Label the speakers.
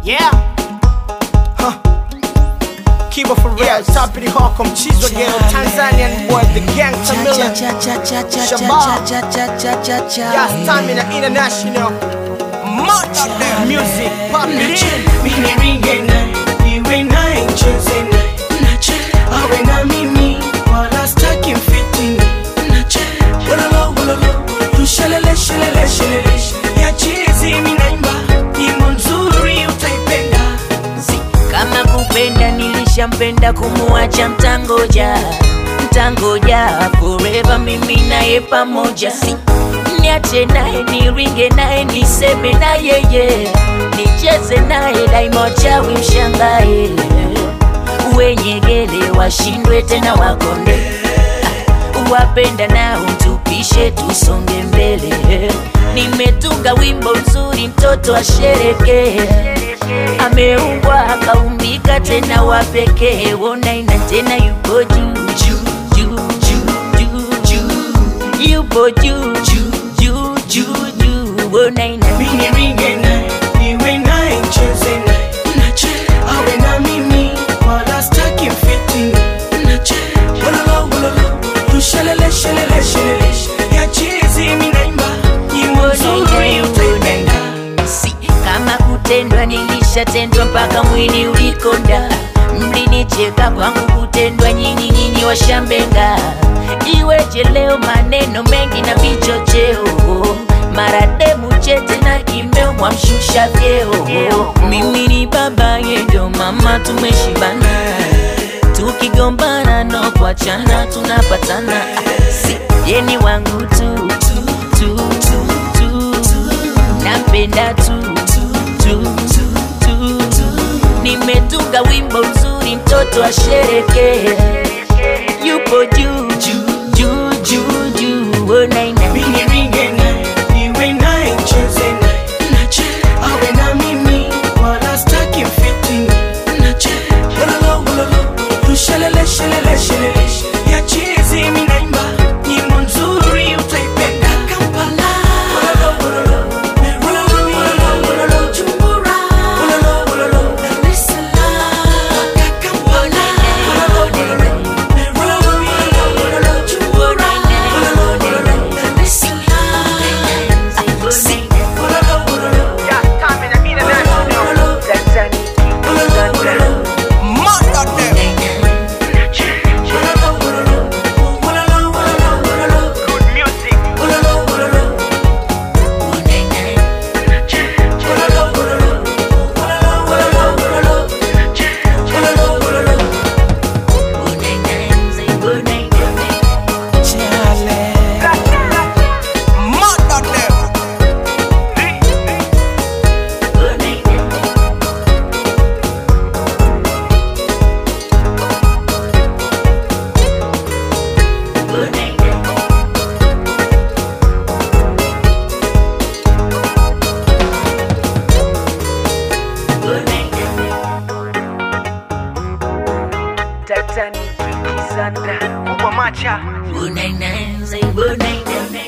Speaker 1: Yeah. Kibo for real, yeah. Top of the hawk, Mchizo Ghetto, Tanzanian boy, the gang Tamila Shabab. Yeah, Stamina International. Much of their music, pop it in.
Speaker 2: Mini ringena, iwe na incheze na awe na mimi, wala staki mfitini Wololo, tushelele, shelele ya chizi minaimba, imo nzuri utaipenda
Speaker 3: Kama kupenda nilishampenda kumuacha mtangoja forever mimi naye pamoja Niache naye niringe naye niseme na yeye Nicheze naye daima chawi mshangae Wenyegele washindwe tena wakonde Wapenda nao mtupishe tusonge mbele Nimetunga wimbo mzuri mtoto ashereke Ameumbwa akaumbika tena wapeke Wonaina tena yupo juu Yupo juu Wonaina
Speaker 2: Mini ringena, iwe na incheze na awe na mimi, wala staki mfitini Wololo, tushelele, shelele ya chizi minaimba, imo nzuri utaipenda
Speaker 3: Kama kutendwa nilishatendwa mpaka mwili ulikonda Mlinicheka kwangu kutendwa nyinyi washambenga Iweje leo maneno mengi na vichocheo Marademu chete na kimeo mwamshusha vyeo Mimi ni baba yendo mama tumeshibana Tukigombana no kuachana tunapatana Yeni wangu tu Nampenda tu Nimetunga wimbo mzuri mtoto ashereke Yupo juu Wonaina
Speaker 2: Mini ringena, iwe na incheze na awe na mimi, wala staki mfitini Wololo, tushelele, shelele ya chizi minaimba, imo nzuri utaipenda Kampala Wololo, Jumbura Wololo, Dar es Salaam Kampala Wololo, Jumbura
Speaker 1: Yeah, Stamina International. Much of them. Good music. Much of them.
Speaker 3: Tatani, Sandra,
Speaker 1: Kubwa Macha.
Speaker 3: Bunai,